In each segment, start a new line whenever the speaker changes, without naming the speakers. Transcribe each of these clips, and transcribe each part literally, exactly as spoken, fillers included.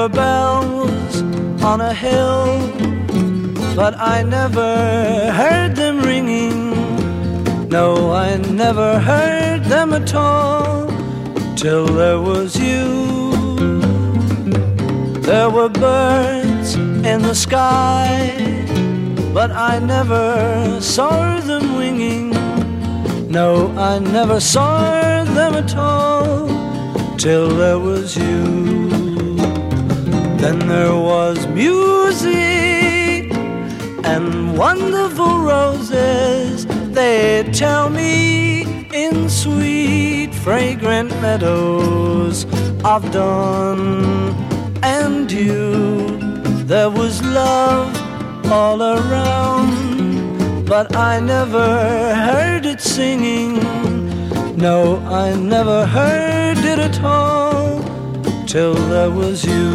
were bells on a hill, but I never heard them ringing. No, I never heard them at all, till there was you. There were birds in the sky, but I never saw them winging. No, I never saw them at all, till there was you. Then there was music and wonderful roses, they tell me, in sweet fragrant meadows of dawn and dew. There was love all around, but I never heard it singing. No, I never heard it at all, till there was you.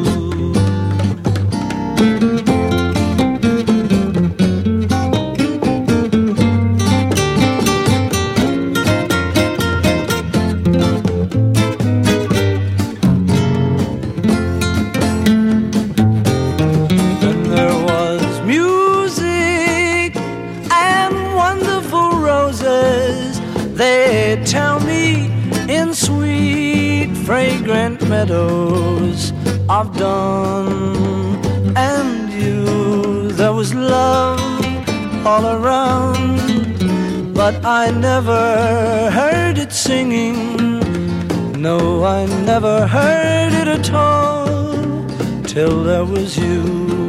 They tell me, in sweet fragrant meadows of dawn and you, there was love all around, but I never heard it singing. No, I never heard it at all, till there was you.